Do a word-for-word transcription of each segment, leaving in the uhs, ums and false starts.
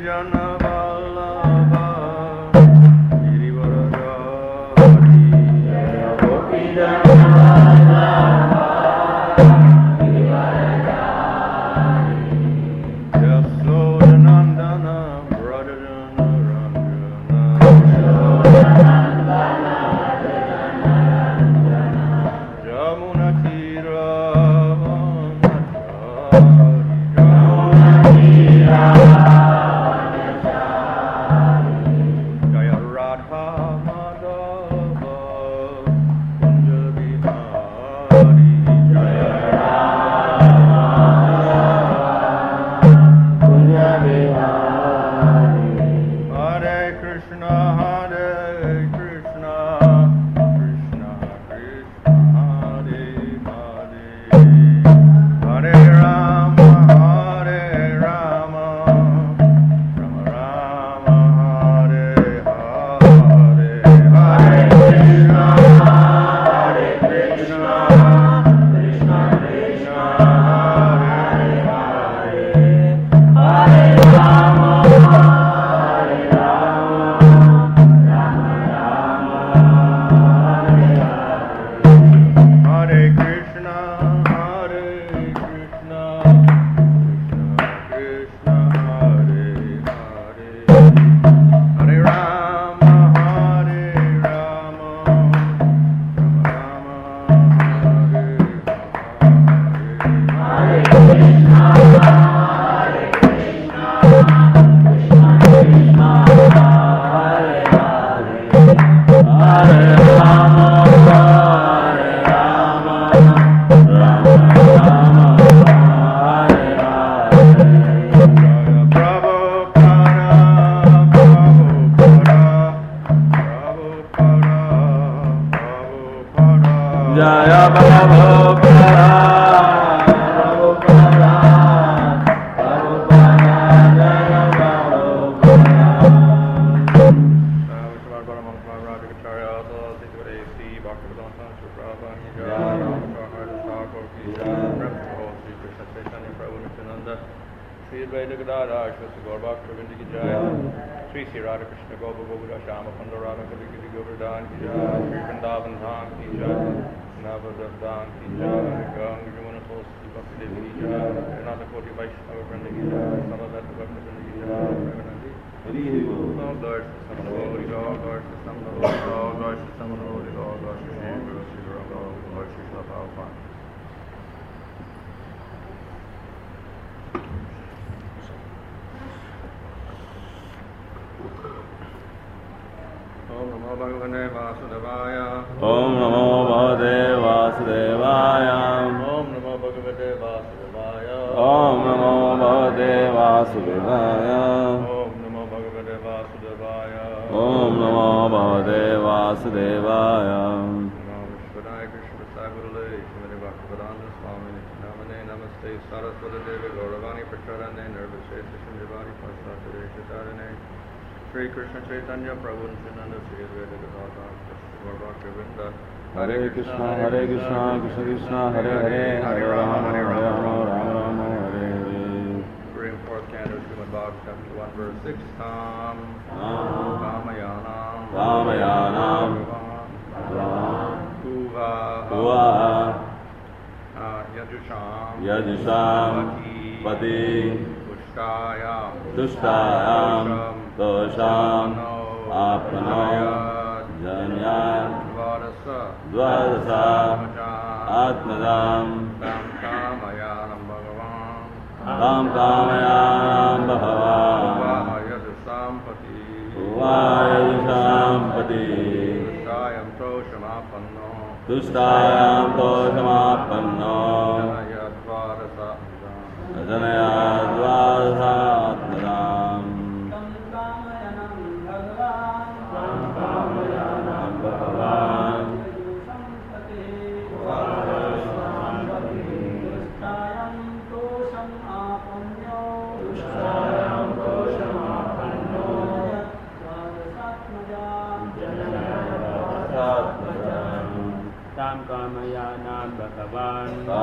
Tam Kamayana Bhagavan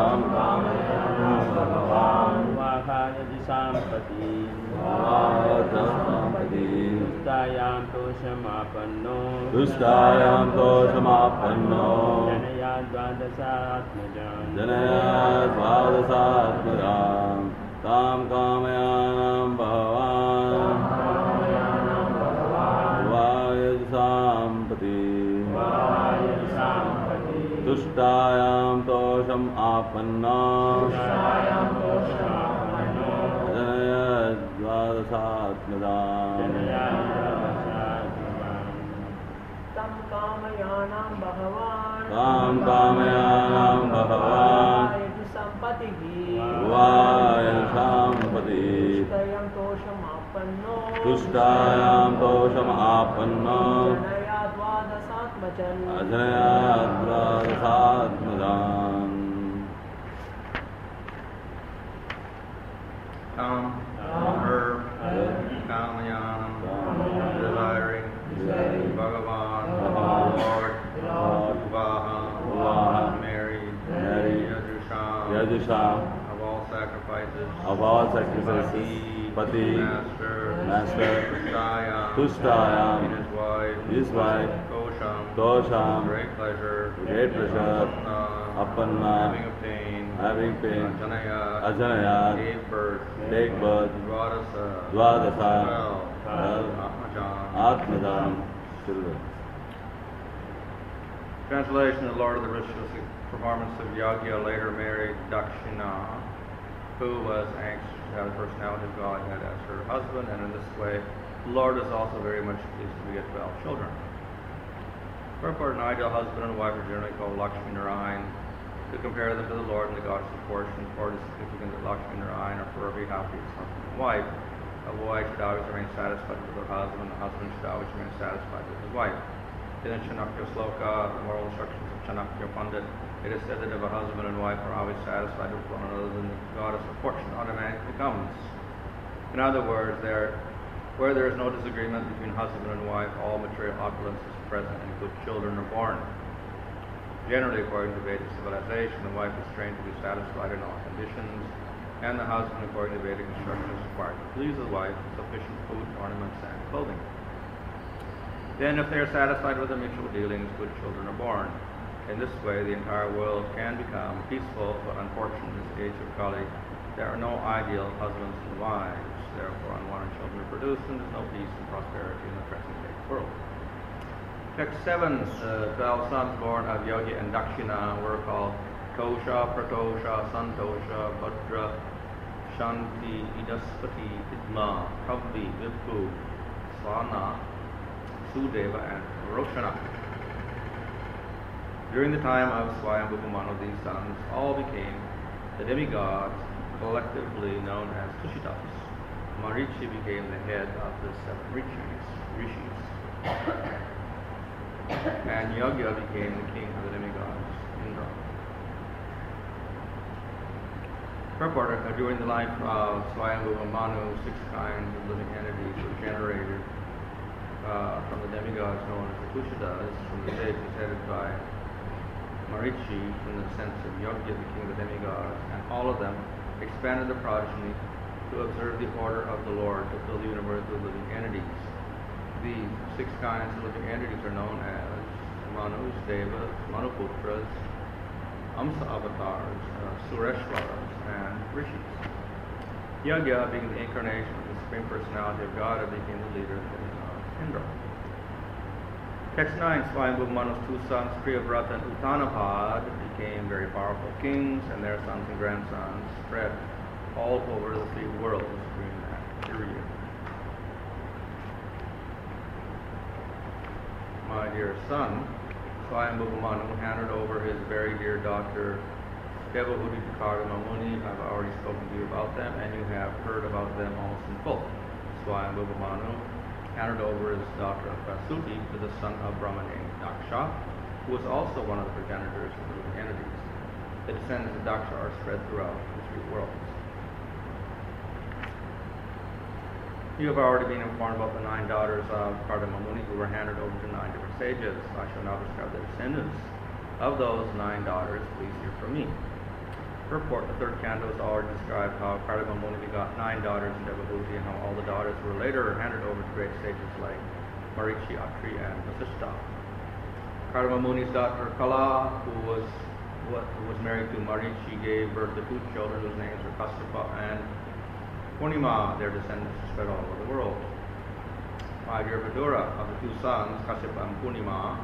Tushayam Toshamapano Tushayam Toshamapano Janaya Dvadasatmajam Janaya Dvadasatmajam Tam Kamayanam Bhagavan Vayasampati Tushayam Tosham Apanna Janaya Dvadasatmajam Tam Kamayanam Bhagavan Tam Kamayanam Bhagavan Vayasampatihi Vayasampati Tushayam Toshamapano Tushayam Tosham Apanna Janaya Dvadasatmajam Ajnaya Dvadasatmajam. Come, herb, Kamayanam, desiring, Bhagavan, Lord, Uvaha, Mary, Yajusha, Yajusha, of all sacrifices, of all sacrifices, Pati, Master, Master, Tushtayam, Tushtayam, and his wife, his wife, Kosham, Dosham, great pleasure, great pleasure, Appanna, Appanna, having obtained, having pain, Ajnaya, Ajnaya, gave birth, take birth, Dvadasa, Dvadasa, twelve, twelve, Atmajam. Atmajam, children. Translation: The Lord of the ritual performance of Yagya later married Dakshina, who was anxious to have the personality of Godhead as her husband, and in this way, the Lord is also very much pleased to beget twelve children. Therefore, an ideal husband and wife are generally called Lakshmi Narayan, to compare them to the Lord and the goddess of fortune, for it is significant that Lakshmi Narayan are forever happy as husband and wife. A wife should always remain satisfied with her husband, and the husband should always remain satisfied with his wife. In the Chanakya Sloka, the moral instructions of Chanakya Pandit, it is said that if a husband and wife are always satisfied with one another, then the goddess of fortune automatically comes. In other words, there, where there is no disagreement between husband and wife, all material opulence is present and good children are born. Generally, according to Vedic civilization, the wife is trained to be satisfied in all conditions, and the husband, according to Vedic instruction, is required to please the wife with sufficient food, ornaments, and clothing. Then, if they are satisfied with their mutual dealings, good children are born. In this way, the entire world can become peaceful, but unfortunately, in this age of Kali, there are no ideal husbands and wives. Therefore, unwanted children are produced, and there is no peace and prosperity in the present-day world. Text seven, the twelve sons born of Yogi and Dakshina were called Tosha, Pratosha, Santosha, Bhadra, Shanti, Idaspati, Idma, Kavvi, Vibhu, Svana, Sudeva, and Roshana. During the time of Swayambhuva Manu, these sons all became the demigods, collectively known as Tushitas. Marichi became the head of the seven rishis, rishis. and Yagya became the king of the demigods, Indra. Purport, uh, during the life of Swayambhuva Manu, six kinds of living entities were generated uh, from the demigods known as the Tushitas, from the sages headed by Marichi, from the sense of Yagya, the king of the demigods, and all of them expanded the progeny to observe the order of the Lord to fill the universe with living entities. These six kinds of living entities are known as Manus, Devas, Manuputras, Amsa avatars, uh, Sureshwaras, and Rishis. Yagya, being the incarnation of the Supreme Personality of God, became the leader of Indra. Text nine, Swayambhuva Manu's two sons, Priyavrata and Uttanapad, became very powerful kings, and their sons and grandsons spread all over the three worlds during that period. My dear son, Swayambhuva Manu handed over his very dear daughter, Devahuti to Karma Muni. I've already spoken to you about them, and you have heard about them almost in full. Swayambhuva Manu handed over his daughter Prasuti to the son of Brahma named Daksha, who was also one of the progenitors of the living entities. The descendants of Daksha are spread throughout the three worlds. You have already been informed about the nine daughters of Kardama Muni who were handed over to nine different sages. I shall now describe the descendants of those nine daughters. Please hear from me. Purport, the third canto is already described how Kardama Muni begot nine daughters in Devabhuti and how all the daughters were later handed over to great sages like Marichi, Atri, and Vasishtha. Kardama Muni's daughter Kala, who was what, who was married to Marichi, gave birth to two children whose names were Kasyapa and Purnima. Their descendants spread all over the world. Five-year Vidura, of the two sons, Kasyapa and Purnima,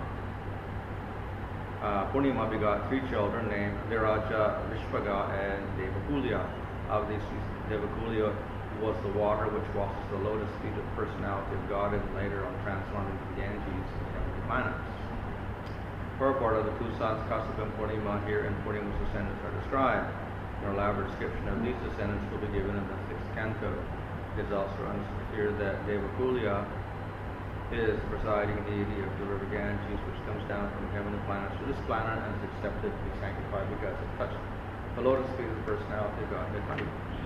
uh, Purnima begot three children named Viraja, Vishpaga, and Devakulya. Of these, Devakulya was the water which washes the lotus feet of the personality of God and later on transformed into the Ganges and heavenly planets. Purport of the two sons, Kasyapa and Purnima, here in Purnima's descendants are described. An elaborate description of these descendants will be given in the sixth canto. It is also understood here that Devakulya is the presiding deity of the river Ganges, which comes down from heavenly planets to this planet and is accepted to be sanctified because it touched the lotus feet of the personality of Godhead Honey.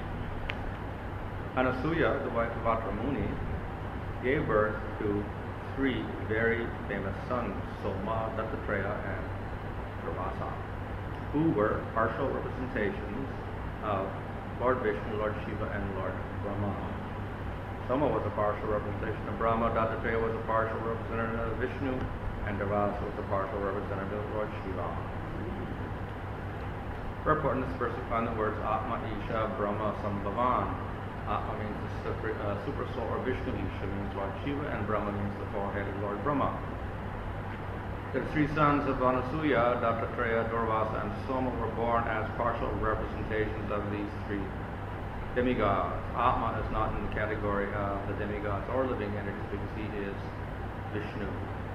Anasuya, the wife of Atra Muni, gave birth to three very famous sons, Soma, Dattatreya, and Durvasa, who were partial representations of Lord Vishnu, Lord Shiva, and Lord Brahma. Soma was a partial representation of Brahma, Dattatreya was a partial representative of Vishnu, and Durvasa was a partial representative of Lord Shiva. Purport in this verse we find the words Atma, Isha, Brahma, Sambhavan. Atma means the super, uh, super soul, or Vishnu. Isha means Lord Shiva, and Brahma means the forehead of Lord Brahma. The three sons of Anasuya, Dattatreya, Durvasa, and Soma were born as partial representations of these three demigods. Atma is not in the category of the demigods or living entities because he is Vishnu.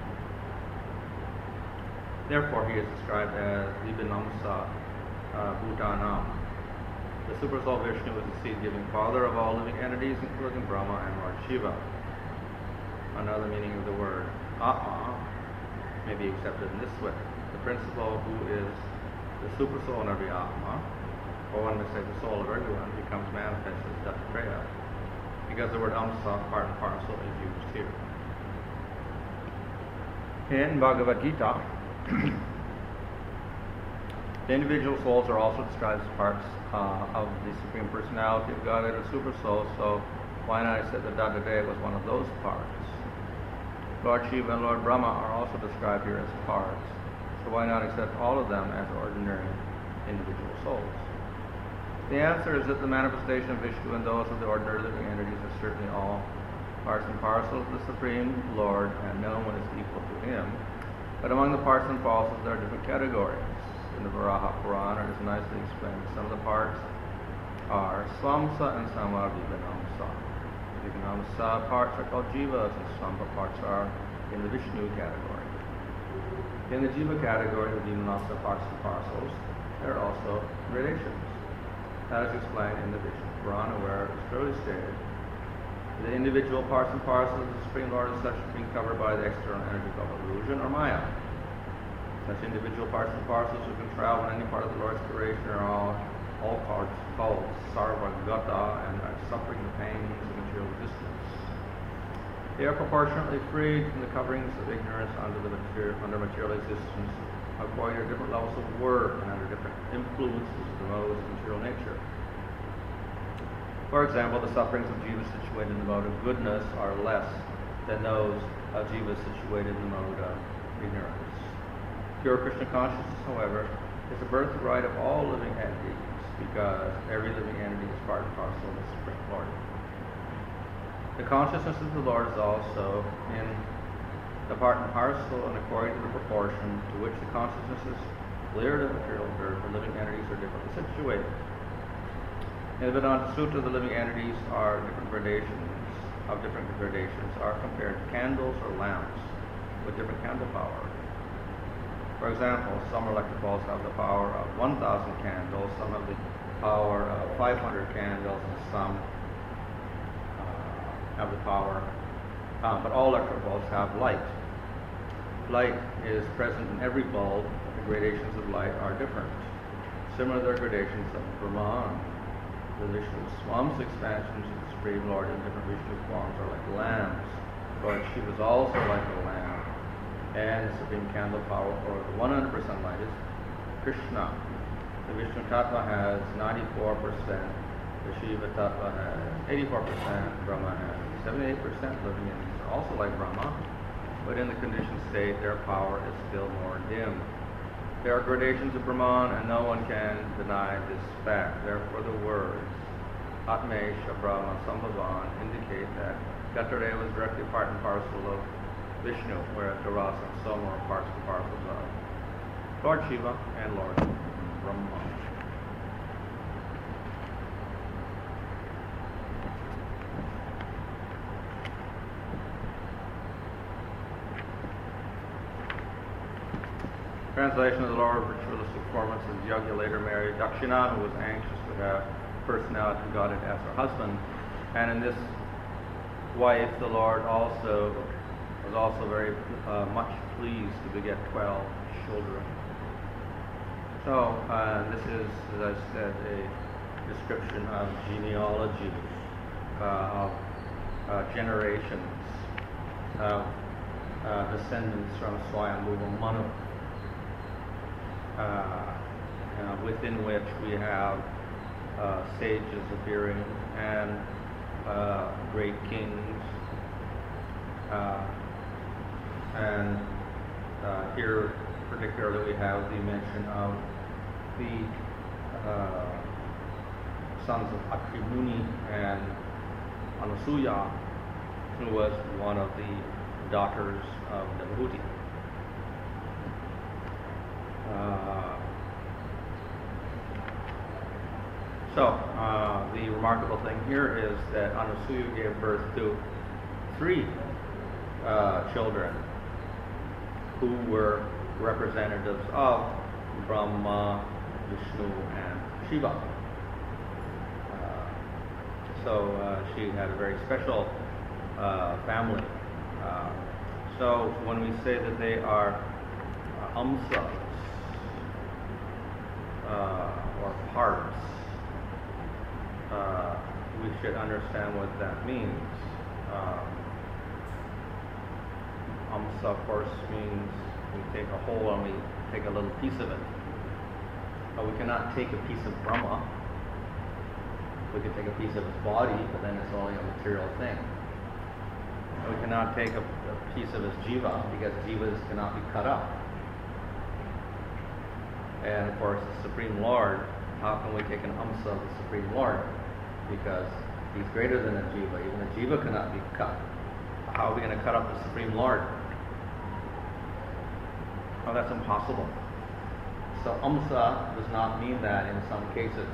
Therefore, he is described as Vibhinamsa uh, Bhutanam. The Super Soul Vishnu is the seed-giving father of all living entities, including Brahma and Lord Shiva. Another meaning of the word Atma may be accepted in this way. The principle who is the Super Soul in every Atma, or one may say the soul of everyone, becomes manifest as Dattatreya, because the word Amsa, part and parcel, is used here. In Bhagavad Gita, the individual souls are also described as parts uh, of the Supreme Personality of Godhead or Super Soul, so why not I said that Dattatreya was one of those parts? Lord Shiva and Lord Brahma are also described here as parts, so why not accept all of them as ordinary individual souls? The answer is that the manifestation of Vishnu and those of the ordinary living entities are certainly all parts and parcels of the Supreme Lord, and no one is equal to him. But among the parts and parcels, there are different categories. In the Varaha Purana, it is nicely explained. Some of the parts are Swamsa and some are Vibhinamsa. Vibhinamsa parts are called Jivas, and Swamsa parts are in the Vishnu category. In the Jiva category, the Vibhinamsa parts and parcels, there are also gradations. That is explained in the Vishnu Purana, where it is clearly stated the individual parts and parcels of the Supreme Lord is such as being covered by the external energy called illusion or Maya. Such individual parts and parcels who can travel in any part of the Lord's creation are all, all parts called Sarvagata and are suffering the pains of material existence. They are proportionately freed from the coverings of ignorance under, the material, under material existence, according to different levels of work and under different influences of the modes of material nature. For example, the sufferings of jivas situated in the mode of goodness are less than those of jivas situated in the mode of ignorance. Pure Krishna consciousness, however, is the birthright of all living entities because every living entity is part and parcel of the Supreme Lord. The consciousness of the Lord is also in the part and parcel and according to the proportion to which the consciousness is cleared of material dirt, the living entities are differently situated. In the Vedanta Sutta, the living entities are different gradations, of different gradations, are compared to candles or lamps with different candle power. For example, some electric balls have the power of one thousand candles, some have the power of five hundred candles, and some uh, have the power, uh, but all electric bulbs have light. Light is present in every bulb, but the gradations of light are different. Similar to the gradations of Brahman. The Vishnu Swam's expansions of the Supreme Lord in different Vishnu forms are like lamps. Lord Shiva is also like a lamp. And the Supreme Candle power for the one hundred percent light is Krishna. the Vishnu Tattva has ninety-four percent, the Shiva Tattva has eighty-four percent, Brahma has seventy-eight percent. Living entities are also like Brahma, but in the conditioned state, their power is still more dim. There are gradations of Brahman, and no one can deny this fact. Therefore, the words Atmesha Brahma Sambhavan indicate that Kshatriya was directly part and parcel of Vishnu, whereas Rasa and Soma are parts and parcels of Lord Shiva and Lord Brahma. Translation of the Lord ritualistic performance of Yagya later married Dakshina, who was anxious to have personality of Godhead as her husband. And in this wife, the Lord also was also very uh, much pleased to beget twelve children. So uh, this is, as I said, a description of genealogy, uh, of uh, generations of uh, descendants from Swayambhuva Manu. Uh, uh, within which we have uh, sages appearing and uh, great kings, uh, and uh, here particularly we have the mention of the uh, sons of Atri Muni and Anasuya, who was one of the daughters of Devahuti. Uh, so, uh, the remarkable thing here is that Anasuya gave birth to three uh, children who were representatives of Brahma, Vishnu, and Shiva. Uh, so, uh, she had a very special uh, family. Uh, so, when we say that they are uh, Amsas, Uh, or parts, uh, we should understand what that means. Uh, Amsa, of course, means we take a whole and we take a little piece of it. But we cannot take a piece of Brahma. We could take a piece of his body, but then it's only a material thing. We cannot take a, a piece of his jiva, because jivas cannot be cut up. And of course, the Supreme Lord, how can we take an amsa of the Supreme Lord? Because he's greater than a jiva. Even a jiva cannot be cut. How are we going to cut up the Supreme Lord? Oh, that's impossible. So amsa does not mean that in some cases.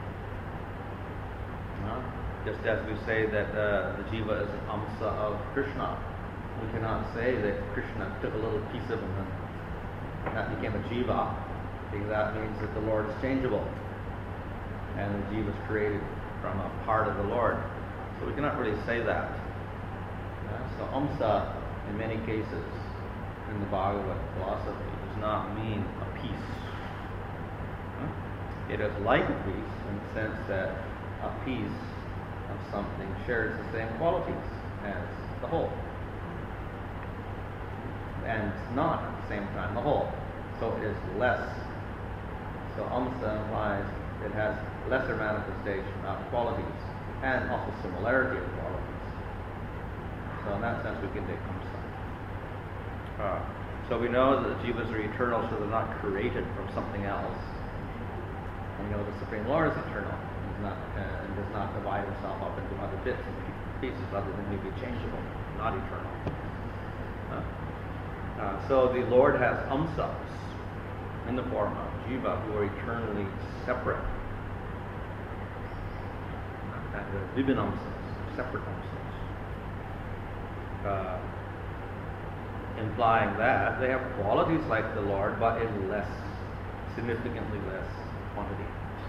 Uh, just as we say that uh, the jiva is an amsa of Krishna, we cannot say that Krishna took a little piece of him and that became a jiva. Because that means that the Lord is changeable, and the jiva is created from a part of the Lord. So we cannot really say that. Uh, so amsa, in many cases, in the Bhagavad philosophy, does not mean a piece. Uh, it is like a piece in the sense that a piece of something shares the same qualities as the whole, and it's not at the same time the whole. So it is less. So amsa implies it has lesser manifestation of qualities and also similarity of qualities. So in that sense we can take amsa. Uh, so we know that the jivas are eternal, so they're not created from something else. And we know the Supreme Lord is eternal and, not, uh, and does not divide himself up into other bits and pieces other than maybe changeable, not eternal. Uh, uh, so the Lord has amsas in the form of jiva who are eternally separate. And the vibhinamsas, separate amsas. Uh, implying that they have qualities like the Lord, but in less, significantly less quantity.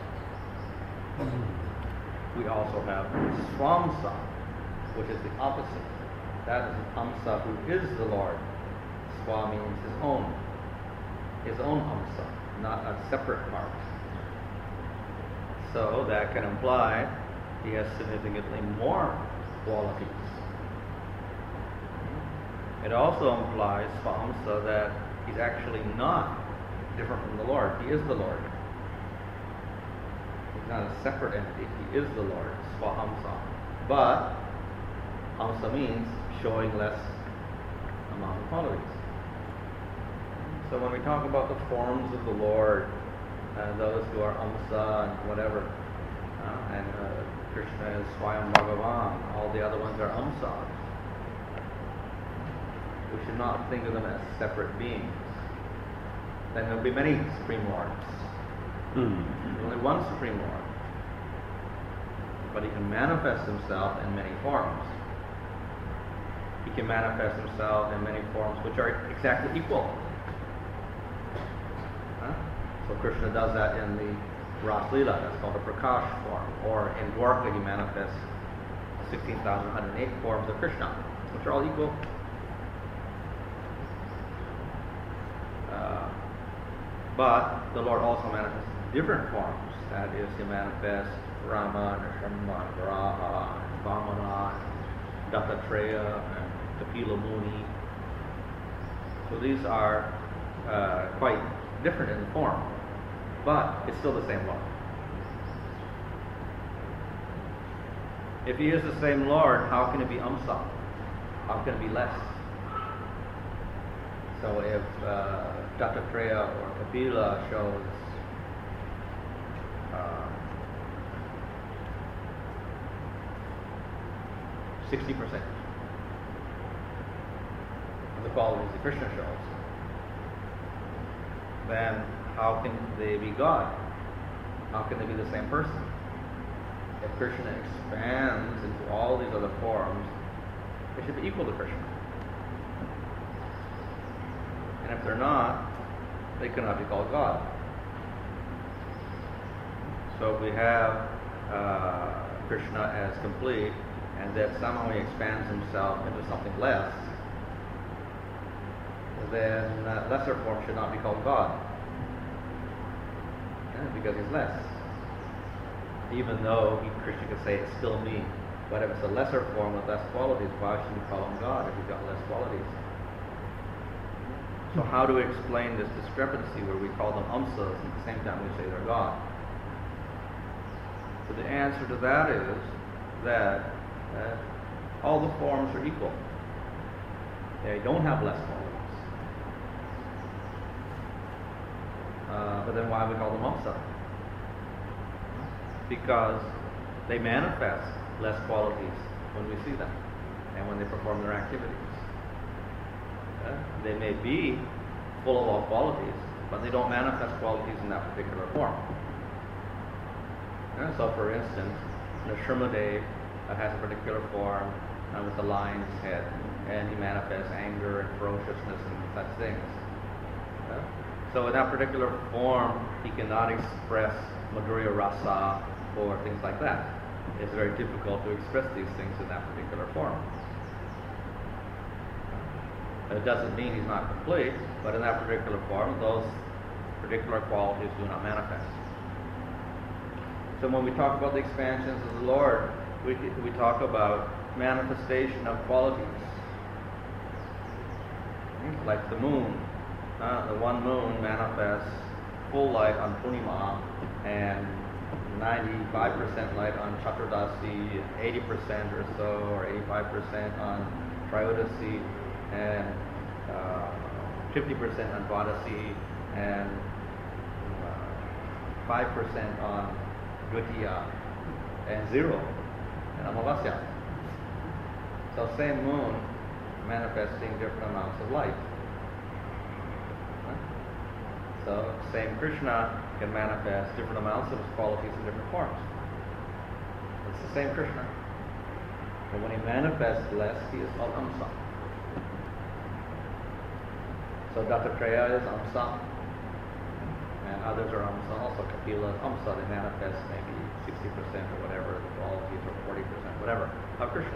We also have swamsa, which is the opposite. That is an amsa who is the Lord. Swa means his own. His own amsa, not a separate part. So that can imply he has significantly more qualities. It also implies, Swamsa, that he's actually not different from the Lord. He is the Lord. He's not a separate entity. He is the Lord, Swahamsa. But Amsa means showing less amount of qualities. So when we talk about the forms of the Lord, uh, those who are Amsa and whatever, uh, and uh, Krishna is Swayam Bhagavan, all the other ones are Amsas. We should not think of them as separate beings. Then there will be many Supreme Lords. Mm. Only one Supreme Lord. But he can manifest himself in many forms. He can manifest himself in many forms which are exactly equal. Huh? So Krishna does that in the Ras Leela, that's called a Prakash form. Or in Dwarka he manifests sixteen thousand one hundred eight forms of Krishna, which are all equal. Uh, but the Lord also manifests different forms. That is, he manifests Rama, Nrsimha, Varaha, Vamana, Dattatreya, and Kapila Muni. So these are uh, quite different in form, but it's still the same Lord. If he is the same Lord, how can it be Amsa? How can it be less? So if uh, Dattatreya or Kapila shows uh, sixty percent of the qualities that Krishna shows, then how can they be God? How can they be the same person? If Krishna expands into all these other forms, they should be equal to Krishna. And if they're not, they cannot be called God. So if we have uh, Krishna as complete, and that somehow he expands himself into something less, then uh, lesser form should not be called God. Yeah, because he's less. Even though he, Krishna could say it's still me. But if it's a lesser form with less qualities, why should we call him God if he's got less qualities? So how do we explain this discrepancy where we call them Amsas and at the same time we say they're God? So the answer to that is that uh, all the forms are equal. They don't have less qualities. Uh, but then why we call them Amsa? Because they manifest less qualities when we see them and when they perform their activities. Uh, they may be full of all qualities, but they don't manifest qualities in that particular form. Uh, so for instance, Nrsimhadev uh, has a particular form uh, with the lion's head, and he manifests anger and ferociousness and such things. Uh, so in that particular form, he cannot express Madhurya Rasa or things like that. It's very difficult to express these things in that particular form. It doesn't mean he's not complete, but in that particular form, those particular qualities do not manifest. So when we talk about the expansions of the Lord, we, we talk about manifestation of qualities. Like the moon. Uh, the one moon manifests full light on Purnima and ninety-five percent light on Chaturdasi, eighty percent or so, or eighty-five percent on Trayodasi, and uh, fifty percent on Dwadasi, and uh, five percent on Dvitiya, and zero in Amavasya. So same moon manifesting different amounts of light. So same Krishna can manifest different amounts of his qualities in different forms. It's the same Krishna. But when he manifests less, he is called Amsa. So Dattatreya is Amsa, and others are Amsa. Also Kapila is Amsa. They manifest maybe sixty percent or whatever the qualities, or forty percent, whatever, of Krishna.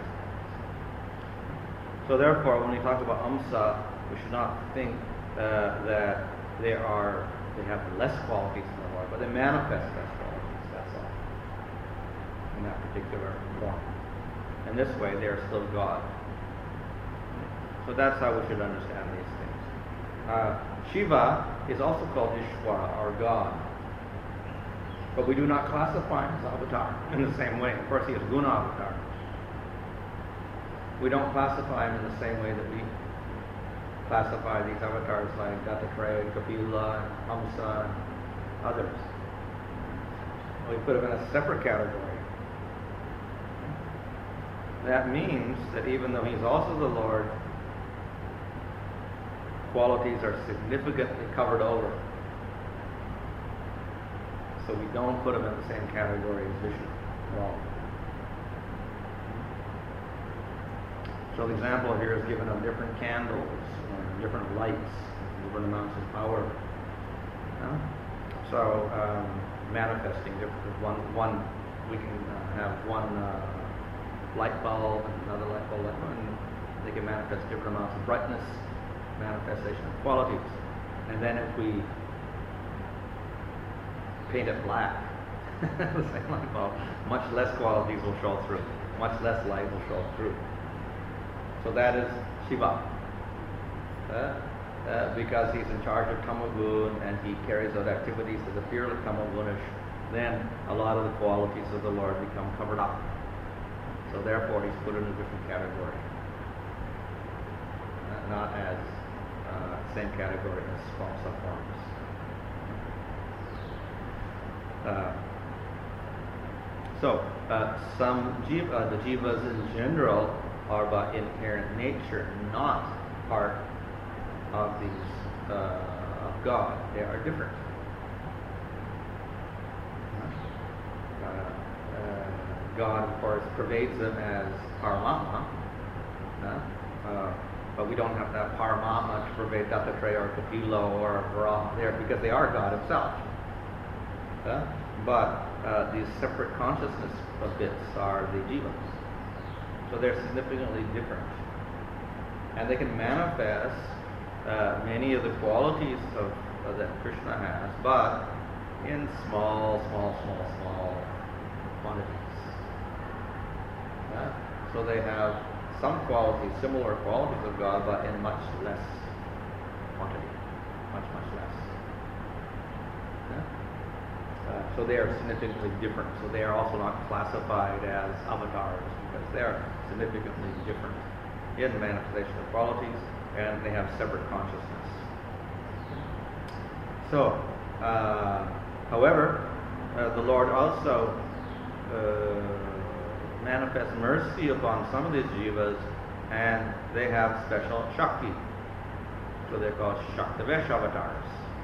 So therefore, when we talk about Amsa, we should not think uh, that they are they have less qualities in the Lord, but they manifest less qualities. That's all. In that particular form. In this way, they are still God. So that's how we should understand these things. Uh, Shiva is also called Ishvara, or God. But we do not classify him as avatar in the same way. Of course, he is guna avatar. We don't classify him in the same way that we classify these avatars like Dattatreya, Kapila, Hamsa, and others. We put him in a separate category. That means that even though he's also the Lord, qualities are significantly covered over. So we don't put him in the same category as Vishnu at all. So the example here is given of different candles, and different lights, different amounts of power. Yeah? So um, manifesting different. One, one we can uh, have one uh, light bulb and another light bulb, and they can manifest different amounts of brightness, manifestation of qualities. And then if we paint it black, the same light bulb, much less qualities will show through, much less light will show through. So that is Shiva. Uh, uh, because he's in charge of Tamagun and he carries out activities that appear like Tamagunish, then a lot of the qualities of the Lord become covered up. So therefore he's put in a different category. Uh, not as uh, same category as small subforms. Uh, so uh, some jiva, uh, the jivas in general are by inherent nature not part of these uh, of God. They are different. Uh, uh, God, of course, pervades them as Paramatma, uh, uh, but we don't have that Paramatma to pervade Dattatreya or Kapila or Brahma there because they are God Himself. Uh, but uh, these separate consciousness bits are the jivas. So they're significantly different. And they can manifest uh, many of the qualities of, uh, that Krishna has, but in small, small, small, small quantities. Uh, so they have some qualities, similar qualities of God, but in much less quantity. Much, much less. Uh, Uh, so they are significantly different. So they are also not classified as avatars because they are significantly different in the manifestation of qualities, and they have separate consciousness. So, uh, however, uh, the Lord also uh, manifests mercy upon some of these jivas, and they have special Shakti. So they're called Shaktivesh avatars.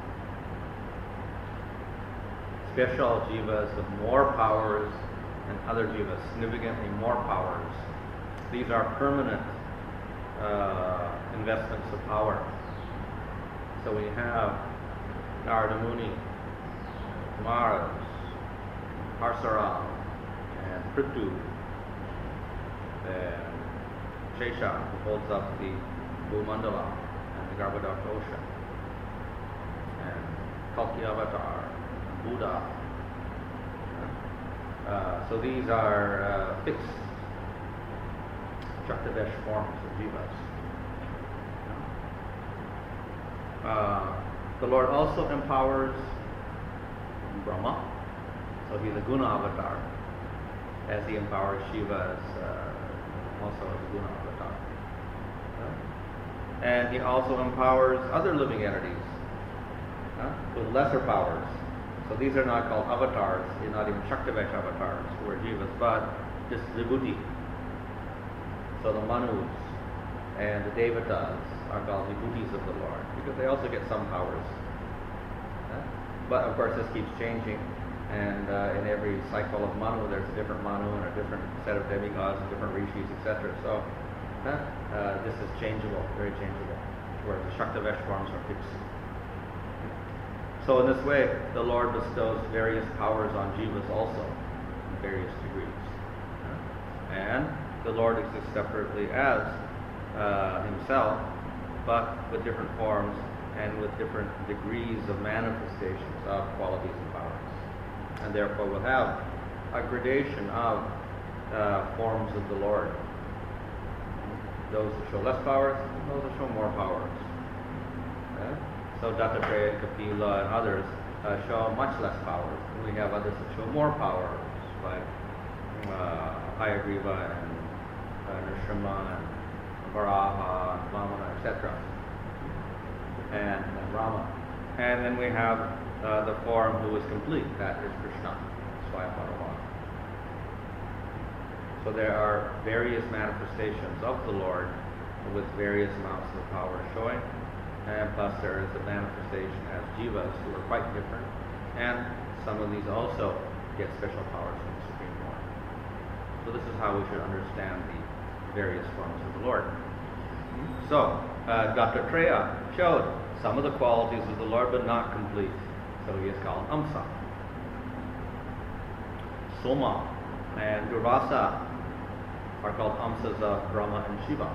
Special jivas with more powers and other jivas, significantly more powers. These are permanent uh, investments of power. So we have Narada Muni, Maras, Parsaram, and Prithu, and Shesha, who holds up the Bhumandala and the Garbhodaka ocean, and Kalki Avatar, Buddha. Uh, so these are uh, fixed Shaktivesh forms of jivas. Uh, the Lord also empowers Brahma, so he's a guna avatar, as he empowers Shiva as uh, also as a guna avatar. Uh, and he also empowers other living entities uh, with lesser powers. So these are not called avatars, they're not even Shaktivesh avatars, who are jivas, but just vibhuti. So the manus and the devatas are called vibhutis of the Lord, because they also get some powers. Uh, but of course this keeps changing, and uh, in every cycle of manu there's a different manu and a different set of demigods and different rishis, et cetera. So uh, uh, this is changeable, very changeable, whereas the Shaktivesh forms are fixed. So in this way, the Lord bestows various powers on jivas also, in various degrees. And the Lord exists separately as uh, Himself, but with different forms and with different degrees of manifestations of qualities and powers. And therefore we'll have a gradation of uh, forms of the Lord. Those that show less powers, and those that show more powers. Okay? So Dattatreya, Kapila, and others uh, show much less power. And we have others that show more power, like uh, Hayagriva and uh, Nrsimha and Varaha, and Vamana, et cetera. And, and Rama. And then we have uh, the form who is complete, that is Krishna, Swayambhava. So there are various manifestations of the Lord with various amounts of power showing, and plus there is the manifestation as jivas who are quite different, and some of these also get special powers from the Supreme Lord. So this is how we should understand the various forms of the Lord. So, uh, Dattatreya showed some of the qualities of the Lord, but not complete. So he is called Amsa. Soma and Durvasa are called Amsas of Brahma and Shiva.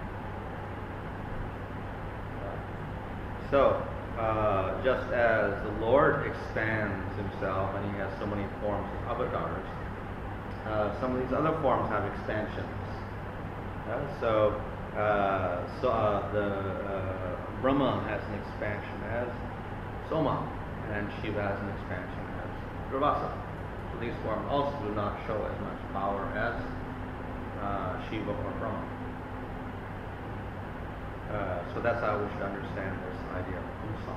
So, uh, just as the Lord expands himself and he has so many forms of avatars, uh, some of these other forms have expansions. Uh, so, uh, so uh, the uh, Brahma has an expansion as Soma, and Shiva has an expansion as Durvasa. So these forms also do not show as much power as uh, Shiva or Brahma. Uh, so that's how we should understand this idea of Umsa.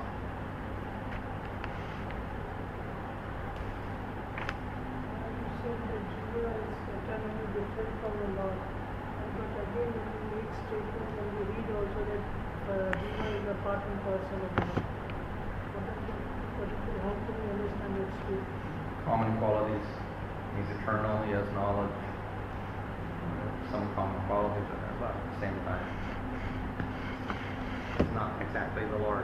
You said that Jiva is eternally different from the Lord. But again, in the next statement, when we read also that uh, Jiva is a part and parcel of the Lord. What is the, what is the, how can we understand that statement? Common qualities. He's eternal, he has knowledge. Some common qualities are there, but at the same time, it's not exactly the Lord.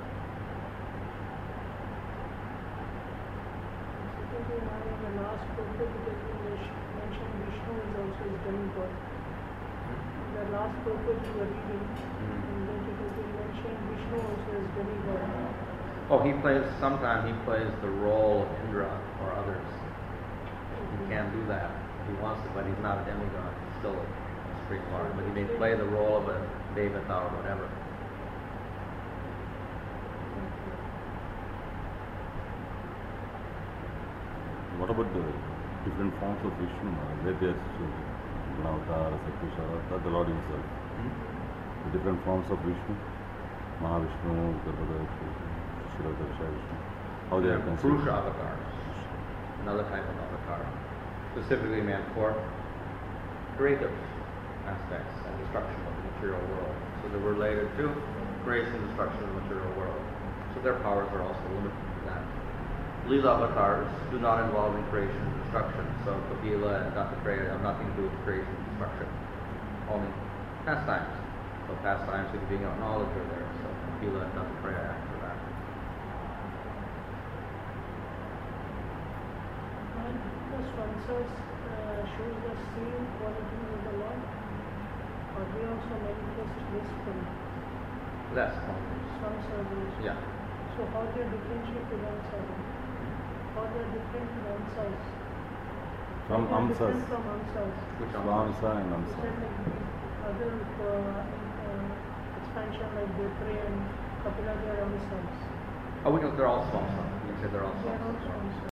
Secondly, now in the last purport, it has been mentioned Vishnu is also his demigod. In the last purport you were reading, Mm. and then it has been mentioned Vishnu also is demigod. Oh, he plays, sometimes he plays the role of Indra or others. He can do that if he wants to, but he's not a demigod. He's still a Supreme Lord. But he may play the role of a Devata or whatever. What about the different forms of Vishnu? Vedas, Gunavatar, Satyeshwara, the Lord himself. Hmm? The different forms of Vishnu, Mahavishnu, Garbhoda, Shirodarsha Vishnu. How they are considered? Purusha avatars. Another type of avatar. Specifically meant for creative aspects and destruction of the material world. So they're related to creation and destruction of the material world. So their powers are also limited to that. Leela avatars do not involve in creation and destruction. So Kapila and Dattatreya have nothing to do with creation and destruction. Only pastimes. So pastimes with being of knowledge are there. So Kapila and Dattatreya act for that. And the Swansas uh, shows the same quality of the Lord, or they also manifest less from Less qualities. Swansas. Yeah. So how they differentiate to themselves? How they are different to themselves? From How they are Amsas. different from Amsas. Which Swamsa and You Amsa. said like these other uh, uh, expansion like Depre and Kapila, they are Amsas. Oh, we can, they're all swamps. You can say they're all They are swamps. also Amsas.